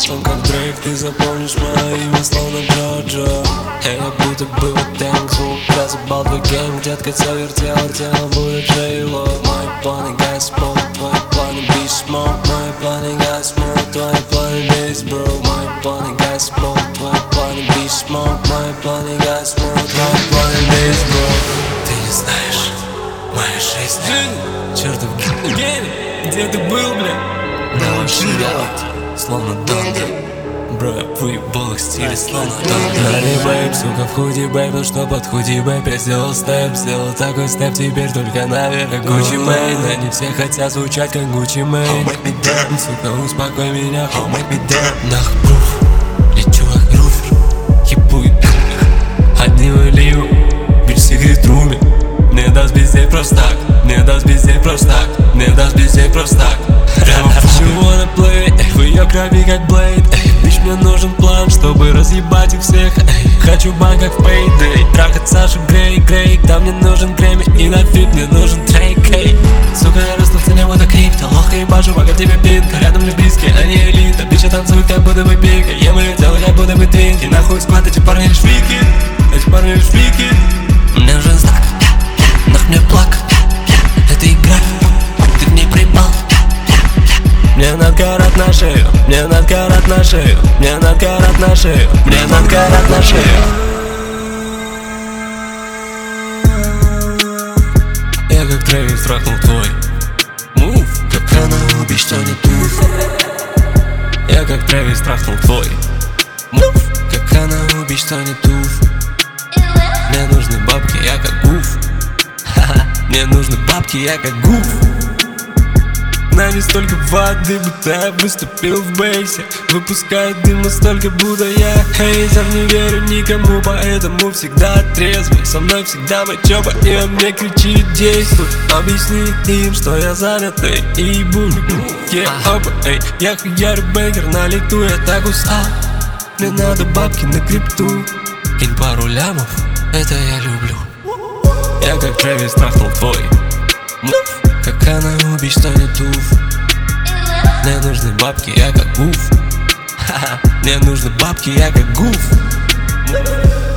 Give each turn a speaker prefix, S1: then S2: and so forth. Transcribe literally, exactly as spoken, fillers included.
S1: слышен как Дрейк, ты запомнишь мое имя словно Джоджо. Эй, я будто бы вот танк, звук, я забал твой гейм. Детка, тебя вертел, вертел, будет Джейло. Мои планы газ, пол, твои планы бич, смок. Мои планы газ, пол, твои планы бейс, бро. Мои планы газ, пол, твои планы бич, смок. Мои планы газ, пол, твои планы бейс, бро. Ты не знаешь моей жизни, чертов гейм, где ты был, бля? Научи делать, словно Донда. Бро, я выебал их стиле, словно Донда. Налей, бэйб, сука, в худи, бэйб, ну что под худи, бэйб. Я сделал степ, сделал такой степ, теперь только наверх, как Гуччи Мэйн. Они все хотят звучать, как Гуччи Мэйн. Сука, успокой меня, нахуй пруф, лечу как руфер, ебу и кубик, одним олию, бич секрет руми. Не даст бездей просто так, не даст бездей просто так, не даст бездей просто так. You wanna play, эй, в ее крови как Блейд, эй, бич, мне нужен план, чтобы разъебать их всех, эй. Хочу бан как в Payday, трахать Сашу Грей, Грей. Там мне нужен Грэмми и на фит мне нужен Трейк, эй. Сука, я расту в цене, вот крипто, лох и бажу, пока тебе бинка. Рядом же близкие, а не элита, бичи танцуют, как будто бы пика. Я мое тело, как будто бы твинки. Нахуй склад, эти парни лишь фрики, эти парни лишь фрики. Мне нужен стак, нах мне плак, это игра, ты в ней проебал. Мне надо карат на шею, мне надо карат на шею, мне надо карат на шею, мне надо карат на шею. Я как Трэвис трахнул твой мув, как она убить, что не туф. Я как Трэвис трахнул твой мув, как она убить, что не туф. Мне нужны бабки, я как гуф. Ха-ха, мне нужны бабки, я как гуф. На не столько воды, будто я выступил в бейсе. Выпускает дым настолько, будто я хейтер. Не верю никому, поэтому всегда трезвый. Со мной всегда мочоба, и он мне кричит: действуй. Объясни им, что я занятый и буду. Эй, я хуярю бэнгер на лету, я так устал. Мне надо бабки на крипту. Кинь пару лямов, это я люблю. Я как Трэвис трахнул твой мув, как она убить, что не туф. Мне нужны бабки, я как гуф. Ха-ха, мне нужны бабки, я как гуф.